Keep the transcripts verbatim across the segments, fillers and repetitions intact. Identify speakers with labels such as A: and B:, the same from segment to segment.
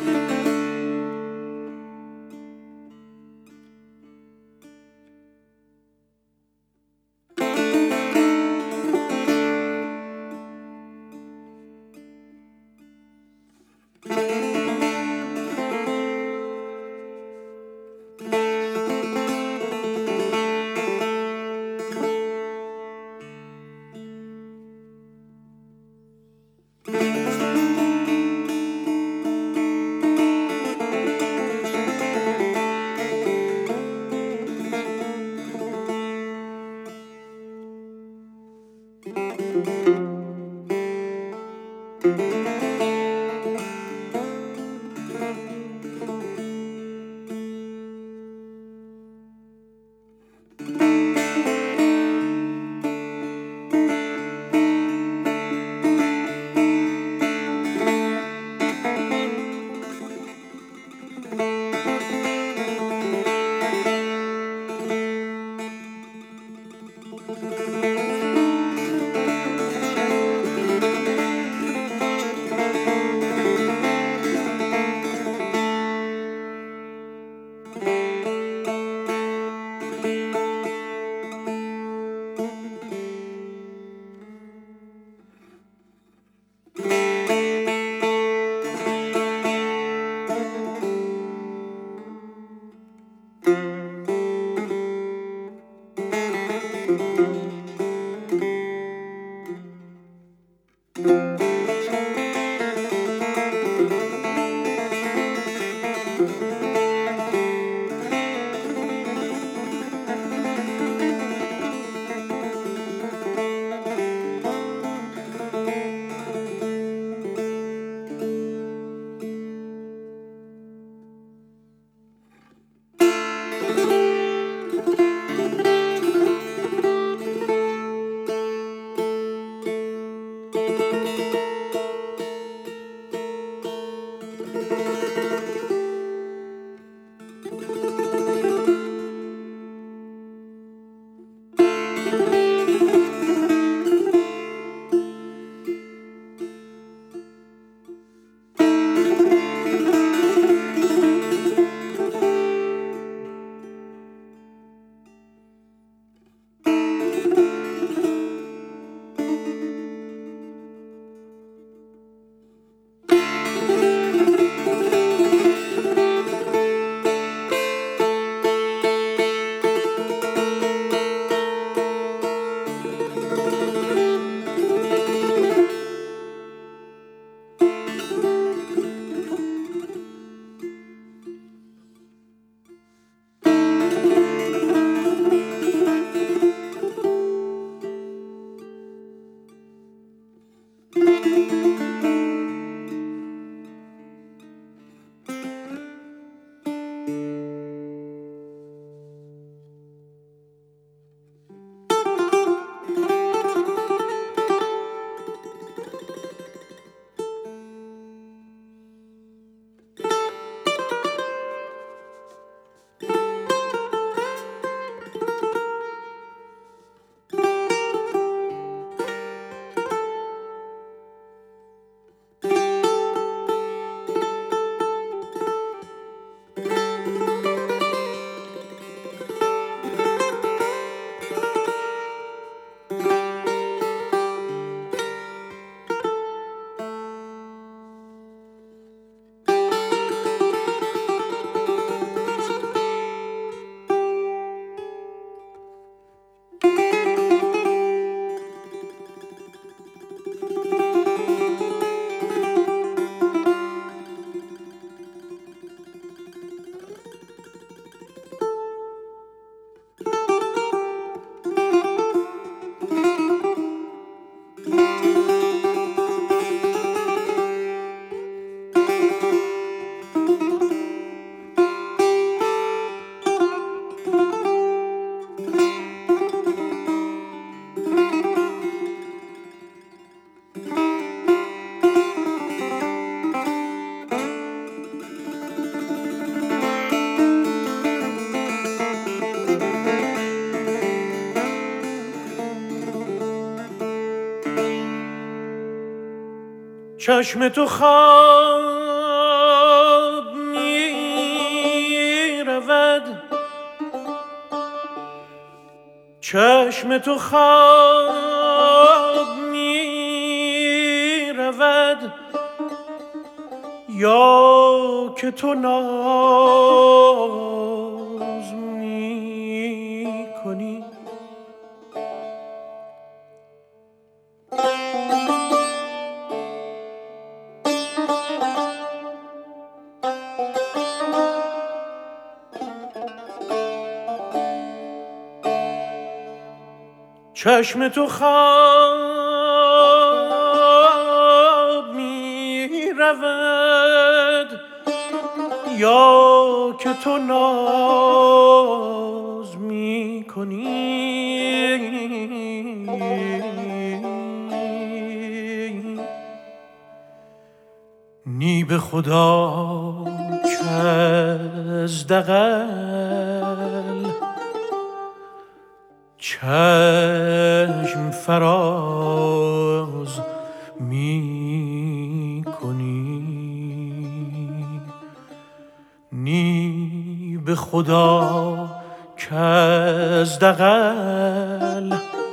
A: چشم تو خواهد چشم تو خواب می رود یا که تو ناز می کنی؟ چشم تو خواب می رود یا که تو ناز می کنی؟ نی به خدا که از دغل چشم فراز می کنی؟ نی به خدا که از دغل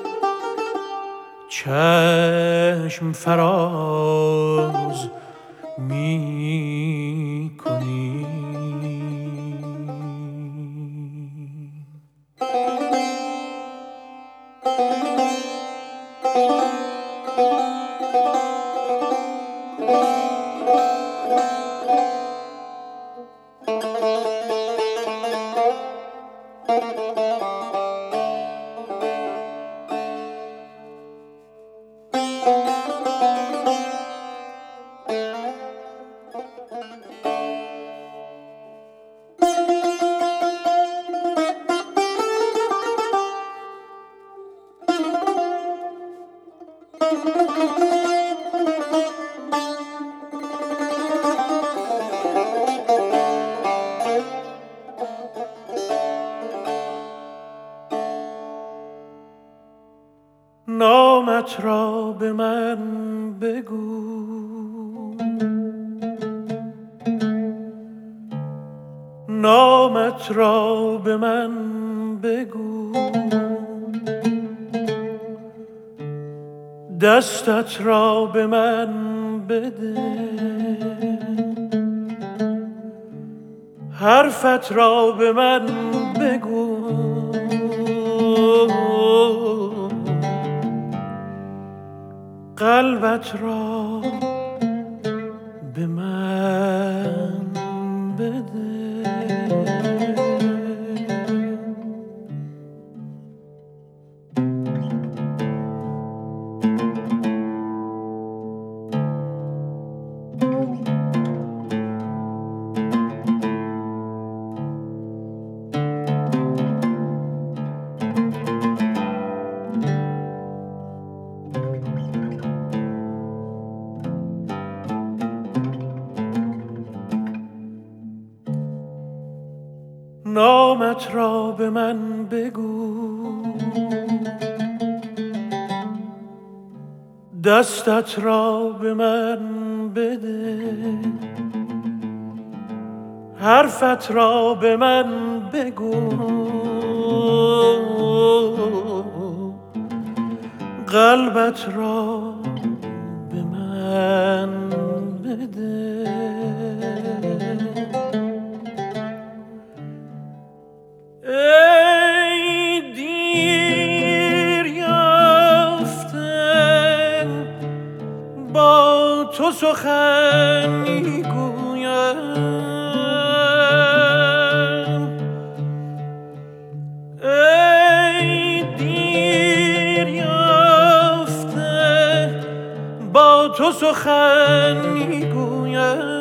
A: چشم فراز می کنی؟ نامت را به من بگو، نامت را به من بگو، دستت را به من بده، حرفت را به من بگو، قلبت را به من بده. نامت را به من بگو، دستت را به من بده، حرفت را به من بگو، قلبت را به من بده. ای دیر یافته با تو سخن میگویم، ای دیر یافته با تو سخن میگویم.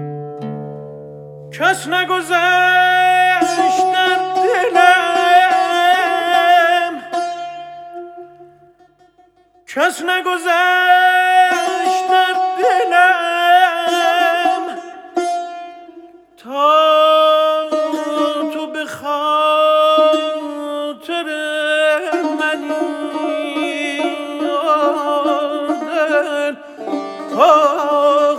A: کس نگذشت در دلم کس نگذشت در دلم تا تو به خاطر منی دل آخ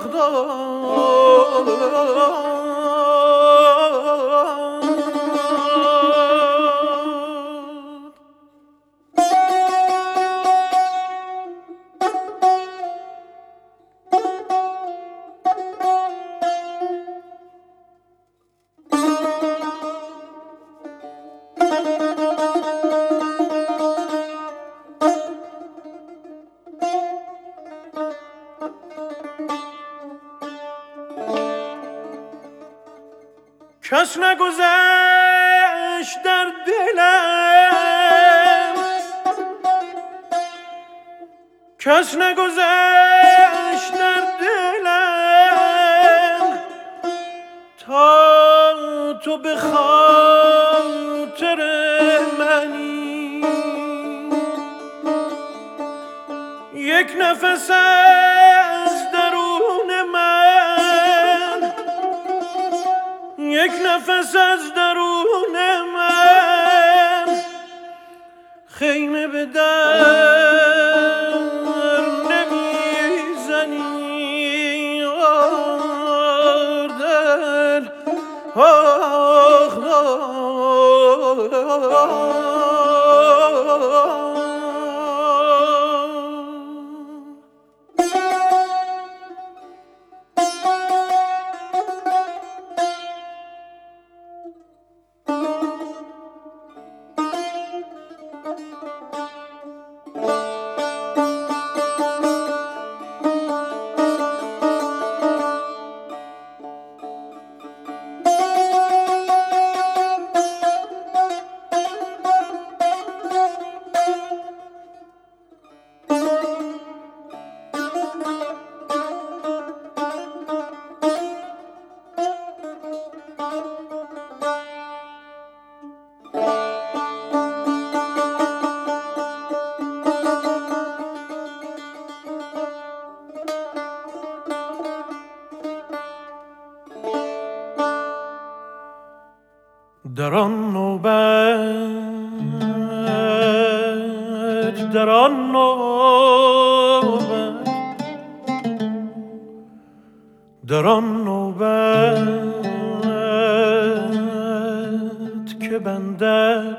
A: کس نگذشت در دلم کس نگذشت در دلم تا تو به خاطر منی یک نفس از درون من یک نفس از درون من خیمه به در نمیزنی آر دل آخ در آن نوبت در آن نوبت در آن نوبت که بندد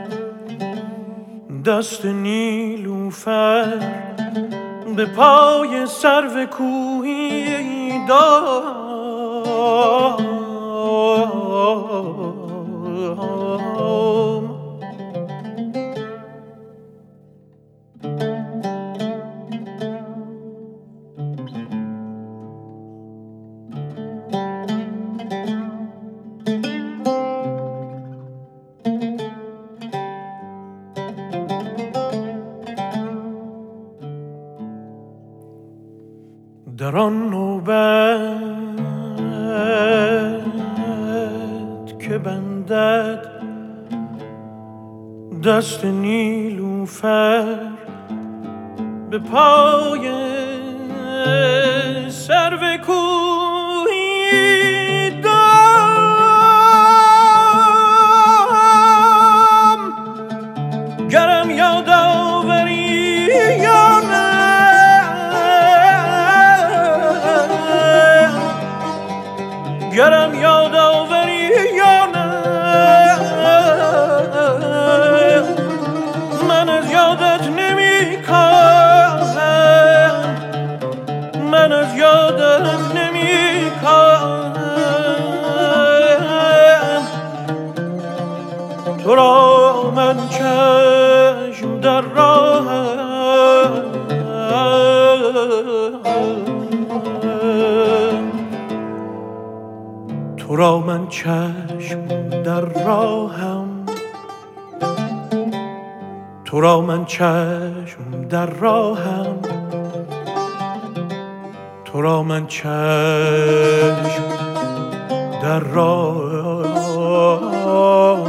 A: دست نیلوفر به پای سرو کوهی دام در آن نوبت که بندد دست نیلوفر به پای سرو کوهی دام گرم یاد آوری یا نه گرم یاد آوری یا نه من از یادت نمی کاهم من از یادت نمی کاهم تو را من چشم در راهم تو را من چشم در راهم تو را من چشم در راهم تو را من چشم در راهم